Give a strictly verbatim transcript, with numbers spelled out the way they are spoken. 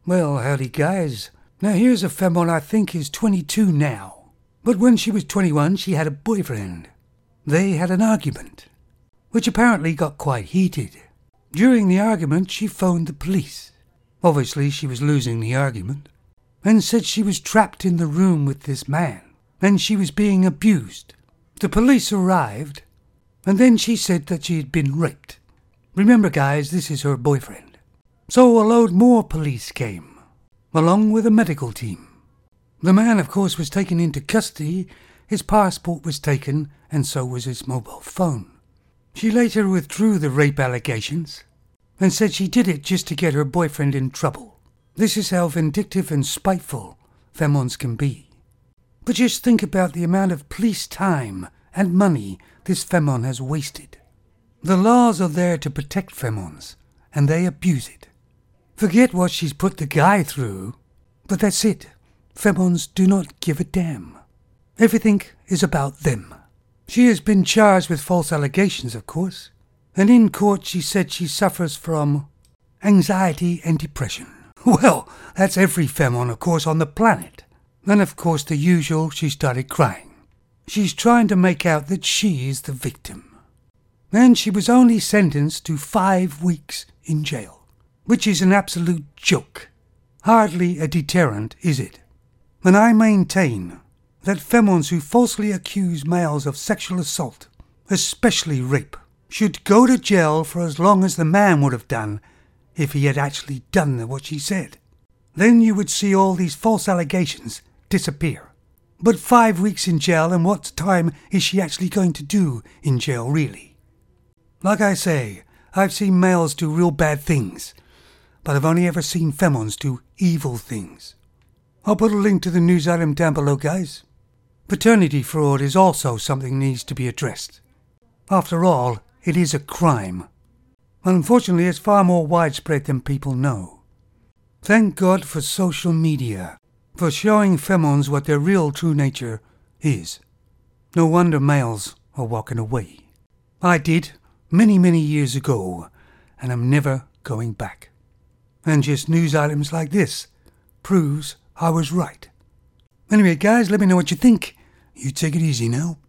Well, howdy guys. Now here's a femme I think is twenty-two now. But when she was twenty-one, she had a boyfriend. They had an argument, which apparently got quite heated. During the argument, she phoned the police. Obviously, she was losing the argument, and said she was trapped in the room with this man, and she was being abused. The police arrived, and then she said that she had been raped. Remember guys, this is her boyfriend. So a load more police came, along with a medical team. The man, of course, was taken into custody, his passport was taken, and so was his mobile phone. She later withdrew the rape allegations, and said she did it just to get her boyfriend in trouble. This is how vindictive and spiteful femmes can be. But just think about the amount of police time and money this femme has wasted. The laws are there to protect femmes, and they abuse it. Forget what she's put the guy through, but that's it. Femmes do not give a damn. Everything is about them. She has been charged with false allegations, of course, and in court she said she suffers from anxiety and depression. Well, that's every femme, of course, on the planet. And of course the usual, she started crying. She's trying to make out that she is the victim. And she was only sentenced to five weeks in jail. Which is an absolute joke. Hardly a deterrent, is it? And I maintain that femmes who falsely accuse males of sexual assault, especially rape, should go to jail for as long as the man would have done if he had actually done what she said. Then you would see all these false allegations disappear. But five weeks in jail, and what time is she actually going to do in jail, really? Like I say, I've seen males do real bad things, but I've only ever seen femmes do evil things. I'll put a link to the news item down below, guys. Paternity fraud is also something that needs to be addressed. After all, it is a crime. Unfortunately, it's far more widespread than people know. Thank God for social media, for showing femmes what their real true nature is. No wonder males are walking away. I did, many, many years ago, and I'm never going back. And just news items like this proves I was right. Anyway, guys, let me know what you think. You take it easy now.